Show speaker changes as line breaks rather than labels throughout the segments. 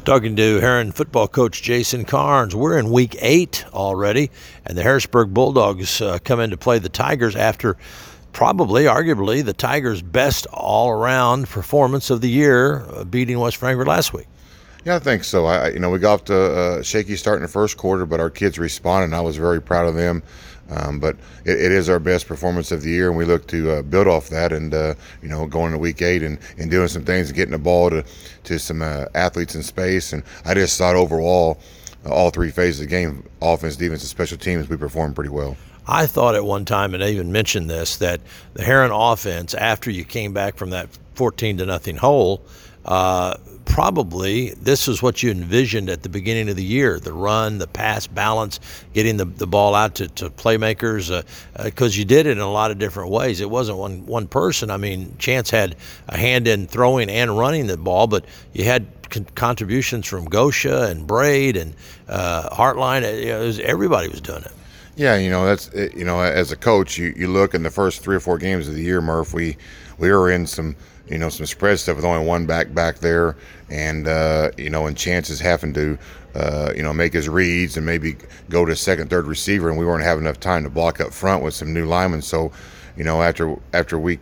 Talking to Heron football coach Jason Carnes. We're in week 8 already, and the Harrisburg Bulldogs come in to play the Tigers after arguably, the Tigers' best all-around performance of the year, beating West Frankfort last week.
Yeah, I think so. We got off to a shaky start in the first quarter, but our kids responded, and I was very proud of them. But it is our best performance of the year, and we look to build off that and, going to week 8 and doing some things and getting the ball to some athletes in space. And I just thought overall, all 3 phases of the game, offense, defense, and special teams, we performed pretty well.
I thought at one time, and I even mentioned this, that the Heron offense, after you came back from that 14-0 hole, probably this is what you envisioned at the beginning of the year: the run, the pass balance, getting the ball out to playmakers, because you did it in a lot of different ways. It wasn't one person. I mean, Chance had a hand in throwing and running the ball, but you had contributions from Gosha and Braid and Hartline. Everybody was doing it.
Yeah, that's as a coach, you look in the first 3 or 4 games of the year, Murph. We were in some spread stuff with only one back there, and and Chance is having to make his reads and maybe go to second, third receiver, and we weren't having enough time to block up front with some new linemen. So, after week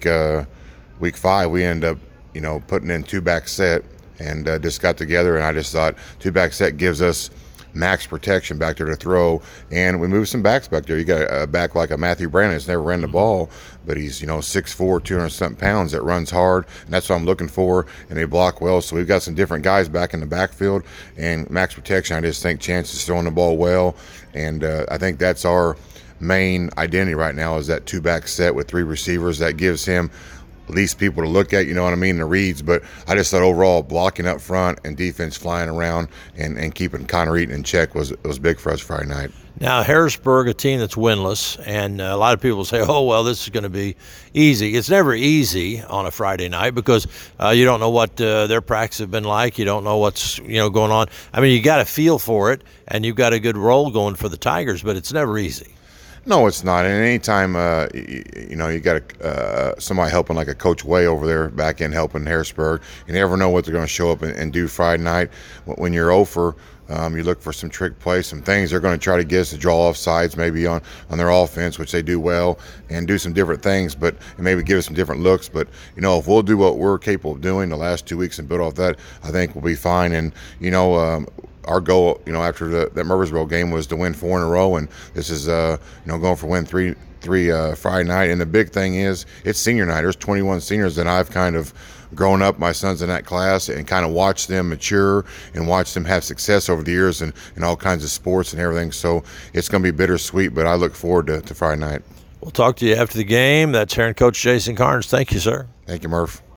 5, we end up putting in 2-back set and just got together, and I just thought 2-back set gives us max protection back there to throw, and we moved some backs back there. You got a back like a Matthew Brandon that's never ran the ball, but he's 6'4", 200-something pounds that runs hard, and that's what I'm looking for, and they block well. So we've got some different guys back in the backfield, and max protection. I just think Chance is throwing the ball well, and I think that's our main identity right now, is that 2-back set with 3 receivers. That gives him least people to look at, the reads. But I just thought overall blocking up front and defense flying around and keeping Connor Eaton in check was big for us Friday night.
Now, Harrisburg, a team that's winless, and a lot of people say, oh, well, this is going to be easy. It's never easy on a Friday night because you don't know what their practice have been like. You don't know what's going on. I mean, you got a feel for it, and you've got a good role going for the Tigers, but it's never easy.
No, it's not. And anytime, you got somebody helping like a Coach Way over there back in helping Harrisburg, you never know what they're going to show up and do Friday night. When you're over, you look for some trick plays, some things they're going to try to get us to draw off sides maybe on their offense, which they do well, and do some different things, but and maybe give us some different looks. But, if we'll do what we're capable of doing the last 2 weeks and build off that, I think we'll be fine. And, our goal, after that Murfreesboro game was to win 4 in a row, and this is, going for win three Friday night. And the big thing is it's senior night. There's 21 seniors that I've kind of grown up, my son's in that class, and kind of watched them mature and watched them have success over the years in all kinds of sports and everything. So it's going to be bittersweet, but I look forward to Friday night.
We'll talk to you after the game. That's Heron coach Jason Carnes. Thank you, sir.
Thank you, Murph.